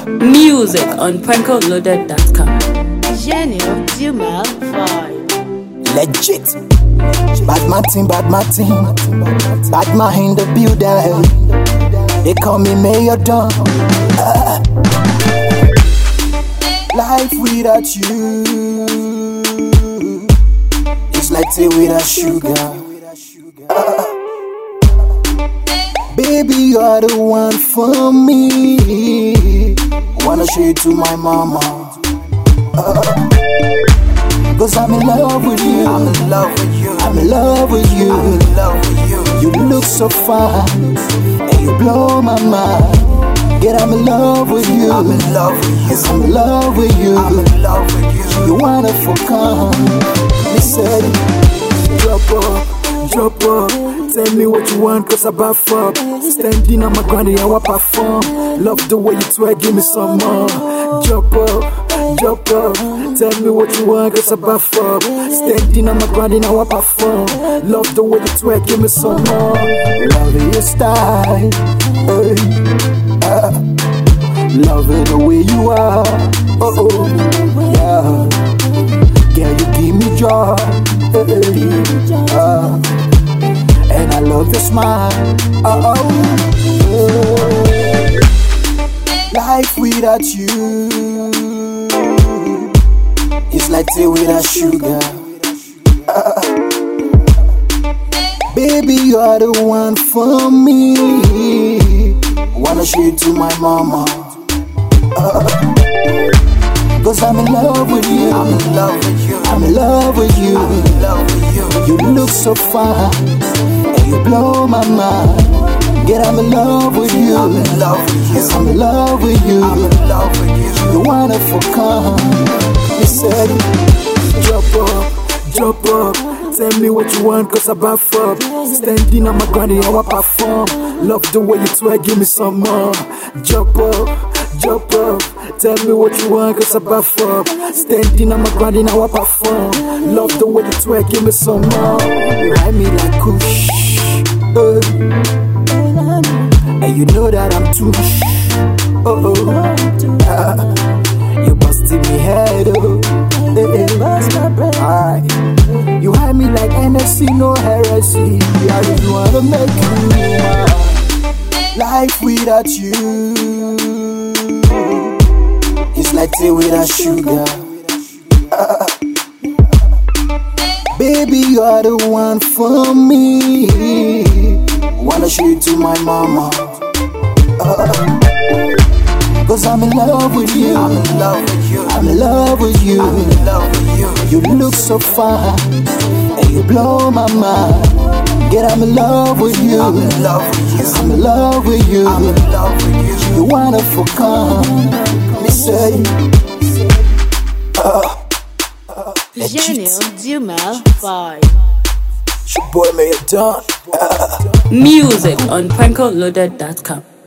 Music on prankoloaded.com. Genial Dumal Vibe. Legit. Bad Martin. Bad man in the building. They call me Mayor Don. Life without you is like tea without sugar. Baby, you're the one for me. Wanna show you to my mama. Cause I'm in love with you. I'm in love with you. I'm in love with you. I'm in love with you. You look so fine and you blow my mind. Get I'm in love with you. I'm in love with you. I'm in love with you. I'm in love with you. You wanna come? Listen, drop up. Tell me what you want, cause I buff up. Standing on my ground, and I perform. Love the way you twerk, give me some more. Drop up. Tell me what you want, cause I buff up. Standing on my ground, and I perform. Love the way you twerk, give me some more. Love your style, love it the way you are. Yeah. Girl, you give me joy. And I love your smile. Life without you is like tea without sugar. Baby, you're the one for me. Wanna show you to my mama. Cause I'm in love with you. I'm in love with you. I'm in love with you. I'm in love with you. You look so fine and you blow my mind. Get I'm in love with you. I'm in love with you. I'm in love with you. I'm in love with you. You wanna come? You said, drop up. Tell me what you want, cause I buff up. Standing on my ground, and I perform. Love the way you twerk, give me some more. Drop up. Tell me what you want, cause I buff up. Standing on my ground, and I perform. Love the way you twerk, give me some more. You ride me like Kush, and you know that I'm too much. You busted me head, Alright. You hide me like NSC, no heresy. I just wanna make you mine. Life without you is like tea without sugar. Baby, you're the one for me. Wanna show you to my mama. Cause I'm in love with you. I'm in love with you. I'm in love with you. I'm in love with you. You look so fine and you blow my mind. Get I'm in love with you. I'm in love with you. I'm in love with you. I'm in love with you. You wanna come? Me say, Genial Dumal Vibe. it's your boy Mayor Don. Music on prankoloaded.com.